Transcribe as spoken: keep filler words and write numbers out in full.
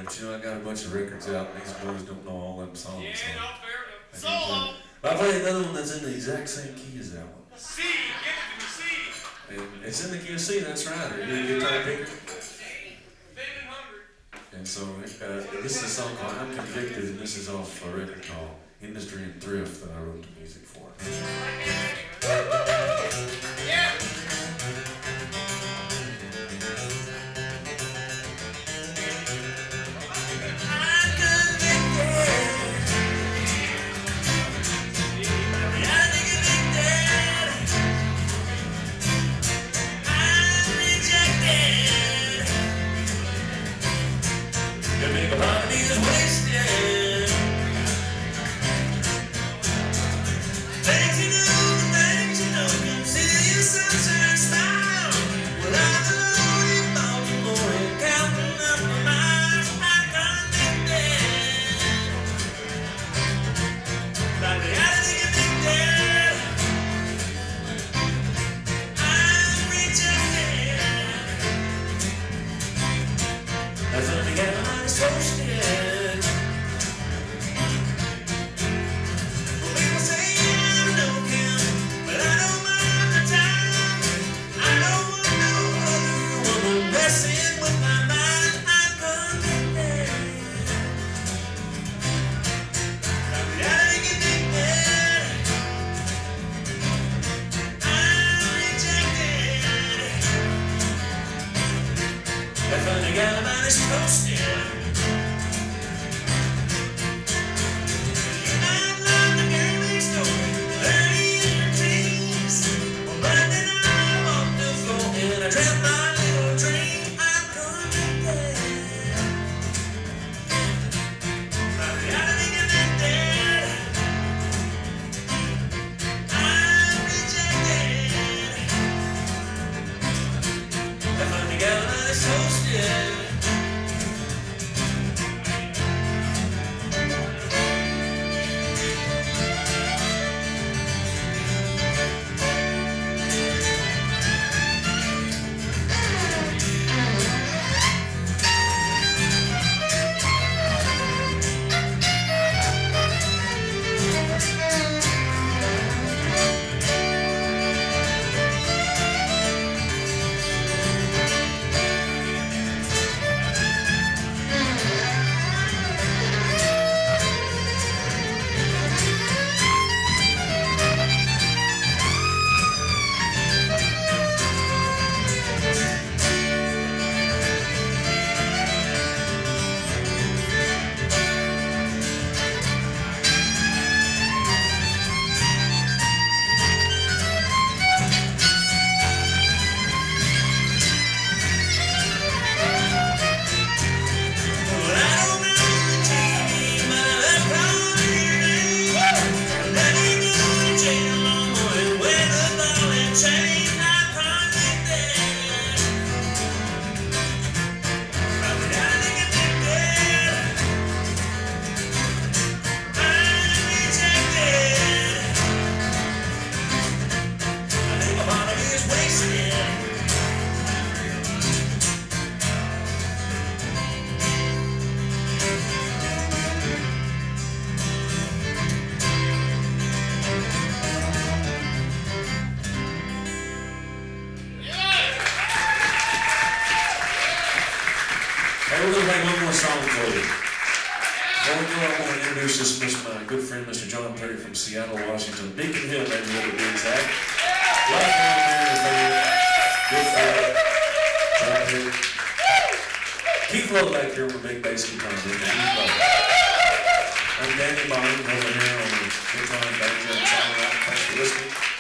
but you know I got a bunch of records out, and these boys don't know all them songs. Yeah, so no, fair enough. I Solo! can play- I'll play another one that's in the exact same key as that one. C, give it to me, C. And it's in the key of C, that's right. Are you a guitar picker? Thin and hungry. And so uh, this is a song called I'm Convicted, and this is off a record called Industry and Thrift that I wrote the music for. Yeah. We're going to play one more song for you. Before we go, I want to introduce this Mister my good friend, Mister John Perry from Seattle, Washington, Beacon Hill neighborhood of being exact. Lifelong man, good friend, John Perry. Keith Lowe back here with a big bass guitar. I'm Danny Bond over here on the guitar and banjo and songwriting. Thanks for listening.